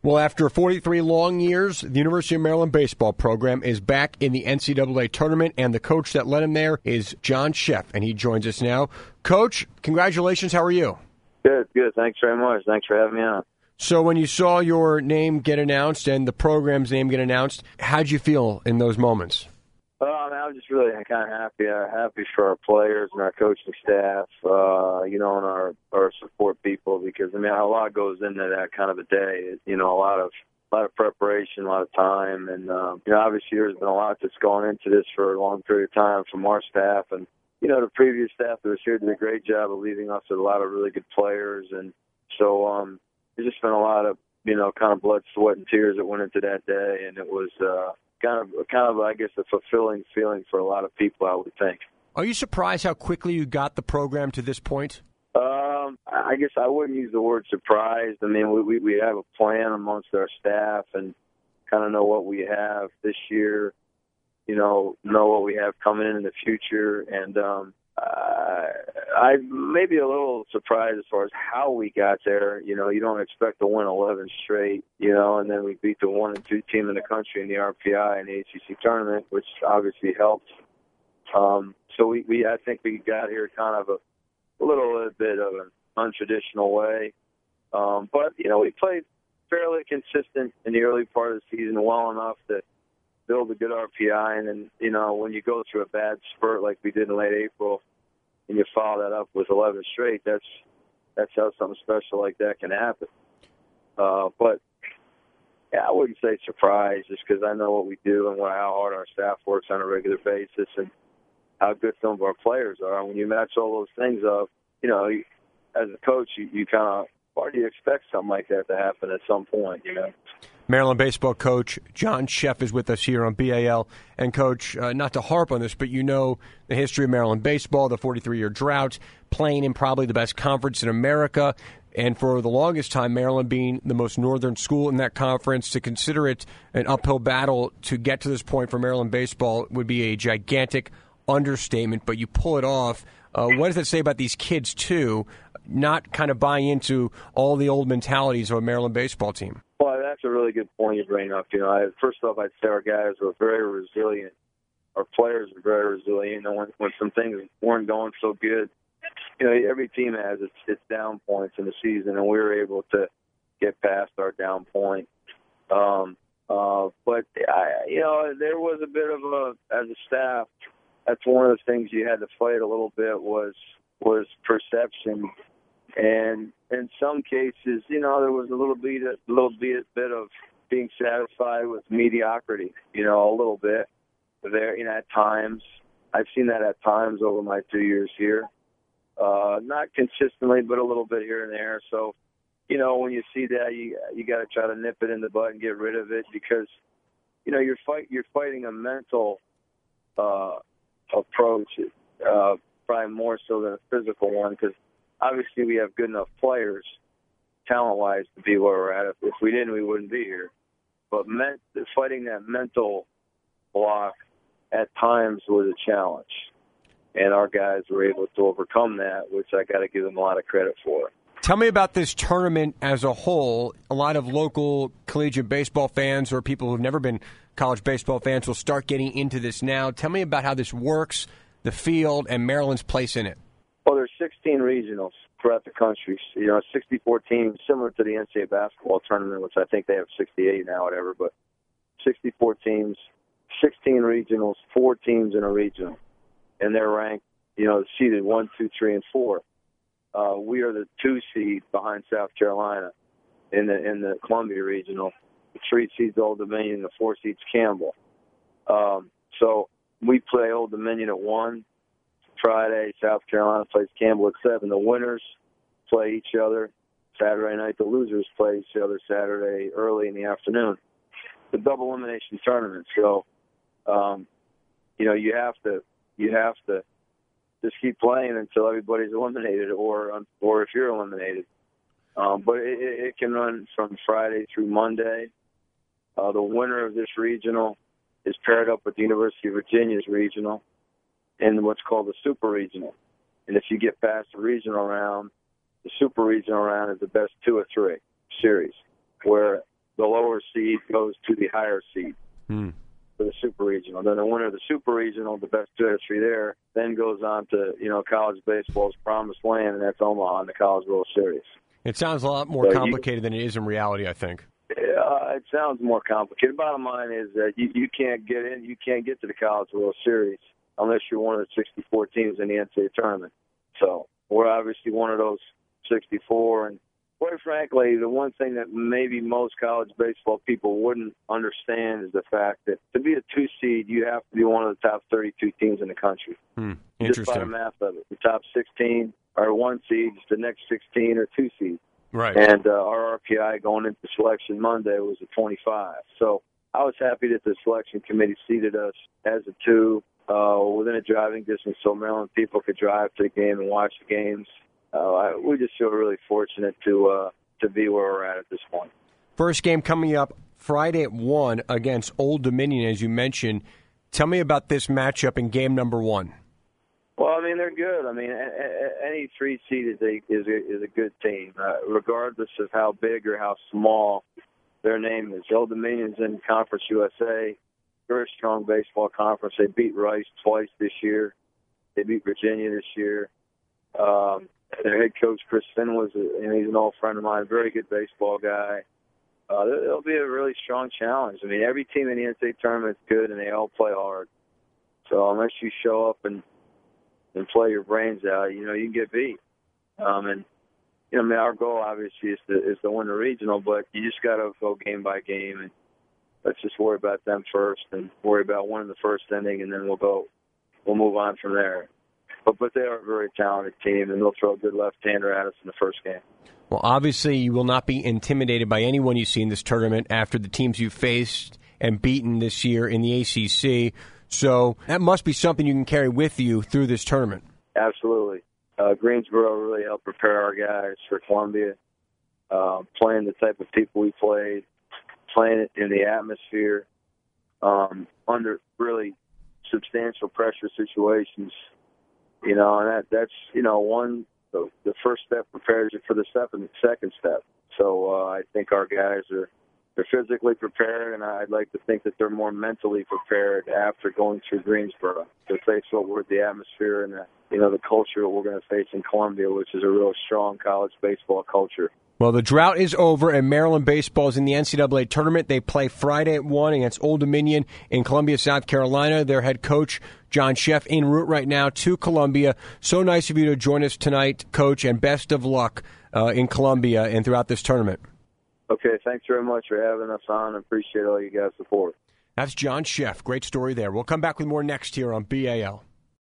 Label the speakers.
Speaker 1: Well, after 43 long years, the University of Maryland baseball program is back in the NCAA tournament, and the coach that led him there is John Szefc, and he joins us now. Coach, congratulations. How are you?
Speaker 2: Good. Thanks very much. Thanks for having me on.
Speaker 1: So when you saw your name get announced and the program's name get announced, how'd you feel in those moments?
Speaker 2: I was just really kind of happy for our players and our coaching staff, and our support people, because a lot goes into that kind of a day. A lot of preparation, a lot of time, and obviously there's been a lot that's gone into this for a long period of time from our staff, and the previous staff that was here did a great job of leaving us with a lot of really good players, and so there's just been a lot of kind of blood, sweat, and tears that went into that day, and it was kind of I guess a fulfilling feeling for a lot of people, I would think.
Speaker 1: Are you surprised how quickly you got the program to this point?
Speaker 2: I guess I wouldn't use the word surprised. I mean, we have a plan amongst our staff and kind of know what we have this year, know what we have coming in the future, and I may be a little surprised as far as how we got there. You don't expect to win 11 straight, and then we beat the 1 and 2 team in the country in the RPI and the ACC tournament, which obviously helped. So I think we got here kind of a little bit of an untraditional way. But, we played fairly consistent in the early part of the season, well enough to build a good RPI. And then, when you go through a bad spurt like we did in late April, and you follow that up with 11 straight, that's how something special like that can happen. But I wouldn't say surprised, just because I know what we do and how hard our staff works on a regular basis and how good some of our players are. When you match all those things up, as a coach, you kind of, why do you expect something like that to happen at some point,
Speaker 1: Maryland baseball coach John Szefc is with us here on BAL. And, Coach, not to harp on this, but the history of Maryland baseball, the 43-year drought, playing in probably the best conference in America, and for the longest time, Maryland being the most northern school in that conference. To consider it an uphill battle to get to this point for Maryland baseball would be a gigantic understatement, but you pull it off. What does it say about these kids, too, not kind of buying into all the old mentalities of a Maryland baseball team?
Speaker 2: Well, that's a really good point you bring up. First off, I'd say our guys were very resilient. Our players were very resilient. When some things weren't going so good, every team has its down points in the season, and we were able to get past our down point. But there was a bit of as a staff, that's one of the things you had to fight a little bit was perception. And in some cases, there was a little bit of being satisfied with mediocrity, a little bit there, at times. I've seen that at times over my 2 years here. Not consistently, but a little bit here and there. So, when you see that, you got to try to nip it in the bud and get rid of it, because, you're fighting a mental approach, probably more so than a physical one, because obviously we have good enough players, talent-wise, to be where we're at. If we didn't, we wouldn't be here. But fighting that mental block at times was a challenge. And our guys were able to overcome that, which I got to give them a lot of credit for.
Speaker 1: Tell me about this tournament as a whole. A lot of local collegiate baseball fans or people who've never been college baseball fans will start getting into this now. Tell me about how this works, the field, and Maryland's place in it.
Speaker 2: Well, there's 16 regionals throughout the country. 64 teams, similar to the NCAA basketball tournament, which I think they have 68 now, whatever. But 64 teams, 16 regionals, 4 teams in a regional, and they're ranked, seeded 1, 2, 3, and 4. We are the 2 seed behind South Carolina in the Columbia regional. The 3 seeds Old Dominion, the 4 seeds Campbell. So we play Old Dominion at 1. Friday, South Carolina plays Campbell at 7. The winners play each other Saturday night. The losers play each other Saturday early in the afternoon. The double elimination tournament. So, you have to just keep playing until everybody's eliminated, or if you're eliminated. But it can run from Friday through Monday. The winner of this regional is paired up with the University of Virginia's regional in what's called the Super Regional. And if you get past the regional round, the Super Regional round is the best 2 or 3 series, where the lower seed goes to the higher seed
Speaker 1: Hmm.
Speaker 2: for the Super Regional. Then the winner of the Super Regional, the best history there, then goes on to, college baseball's promised land, and that's Omaha in the College World Series.
Speaker 1: It sounds a lot more complicated than it is in reality, I think.
Speaker 2: It sounds more complicated. Bottom line is that you can't get in, you can't get to the College World Series unless you're one of the 64 teams in the NCAA tournament. So we're obviously one of those 64, and quite frankly, the one thing that maybe most college baseball people wouldn't understand is the fact that to be a 2 seed, you have to be one of the top 32 teams in the country.
Speaker 1: Interesting.
Speaker 2: Just by the math of it. The top 16 are 1 seeds, the next 16 are 2 seeds.
Speaker 1: Right.
Speaker 2: And our RPI going into selection Monday was a 25. So I was happy that the selection committee seated us as a 2 within a driving distance so Maryland people could drive to the game and watch the games. We just feel really fortunate to be where we're at this point.
Speaker 1: First game coming up Friday at 1 against Old Dominion, as you mentioned. Tell me about this matchup in game number 1.
Speaker 2: Well, I mean, they're good. I mean, any 3 seed is a good team, regardless of how big or how small their name is. Old Dominion's in Conference USA, very strong baseball conference. They beat Rice twice this year. They beat Virginia this year. Their head coach, Chris Finn, he's an old friend of mine, very good baseball guy. It'll be a really strong challenge. I mean, every team in the NCAA tournament is good, and they all play hard. So unless you show up and play your brains out, you can get beat. Our goal obviously is to win the regional, but you just got to go game by game, and let's just worry about them first, and worry about winning the first inning, and then we'll move on from there. But they are a very talented team, and they'll throw a good left-hander at us in the first game.
Speaker 1: Well, obviously, you will not be intimidated by anyone you see in this tournament after the teams you've faced and beaten this year in the ACC. So that must be something you can carry with you through this tournament.
Speaker 2: Absolutely. Greensboro really helped prepare our guys for Columbia, playing the type of people we played, playing it in the atmosphere, under really substantial pressure situations. And that's the first step prepares you for the second step. So I think our guys they're physically prepared, and I'd like to think that they're more mentally prepared after going through Greensboro to face the atmosphere and the culture that we're going to face in Columbia, which is a real strong college baseball culture.
Speaker 1: Well, the drought is over, and Maryland baseball is in the NCAA tournament. They play Friday at 1 against Old Dominion in Columbia, South Carolina. Their head coach, John Sheff, en route right now to Columbia. So nice of you to join us tonight, Coach, and best of luck in Columbia and throughout this tournament.
Speaker 2: Okay, thanks very much for having us on. I appreciate all you guys' support.
Speaker 1: That's John Sheff. Great story there. We'll come back with more next here on BAL.